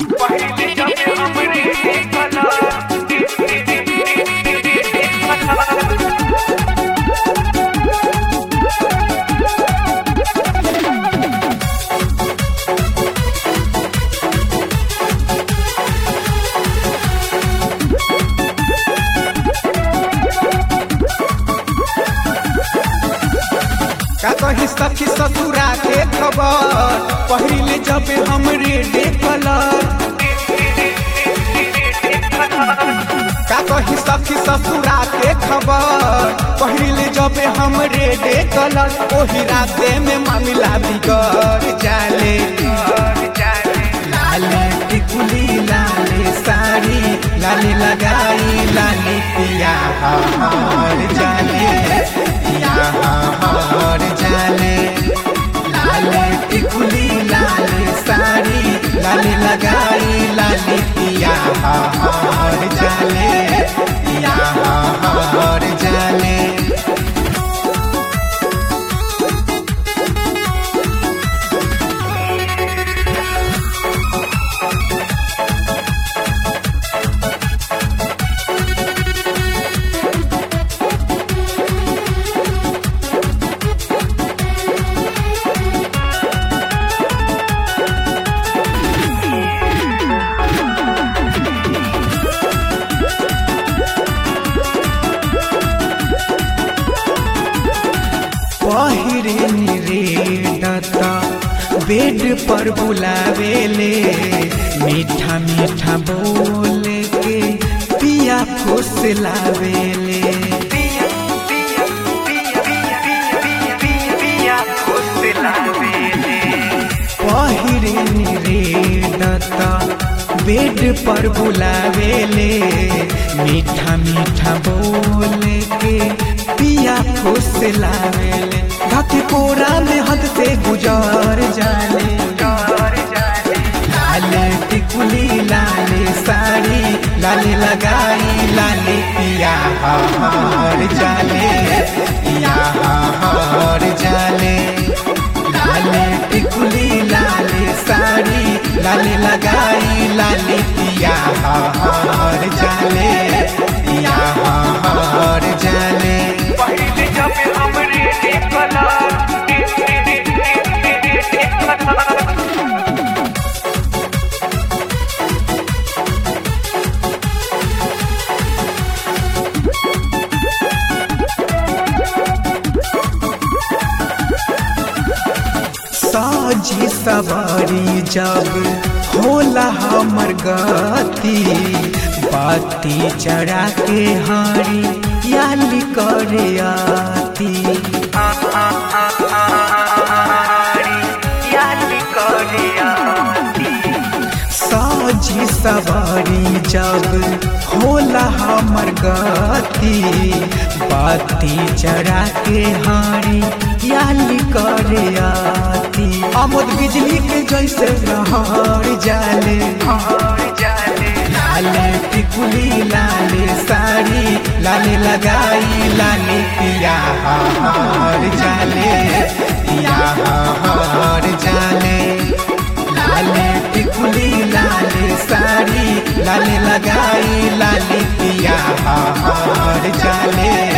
पहले जब हमरे कला का कही सखी ससुरा के खबर पहले जब हमरे देखल। का कही सखी ससुरा के खबर पहले जब हमरे देखल। ओही राते में मामला बिगड़ जाले। लाले टिकुली लाले साड़ी लाले लगाई लाले पिया हर जाले पिया हर जाले। लाले टिकुली लाले साड़ी लाले लगाई लाले पिया हर जाले पिया हर जाले। पहिरे रे दत्ता बेड पर बुलावेले। मीठा मीठा बोल के पिया खुश लावेले। पहिरे रे दत्ता बेड पर बुलावेले। मीठा मीठा बोल के पिया खुश लावेले। धक कोरा में हद से गुजार जाले। लाले टिकुली लाले साड़ी लाले लगाई लाले पिया हर जाले पिया हर जाले। लाले टिकुली लाले साड़ी लाले लगाई लाले पिया हर जाले पिया हर जाले। पहले जब हमरे कला साजी सवारी जब होला हमर गति। बाती चढ़ा के हारी याली करे आती। साजी सवारी जब होला हमर गति। बाती चढ़ा के हारी याली करे आती। आमोद बिजली के जैसे लहर जाले। लाले टिकुली लाले साड़ी लाले लगाई लाले पिया हर जाले पिया हर जाले। लाले टिकुली लाले साड़ी लाले लगाई लाले पिया हर जाले।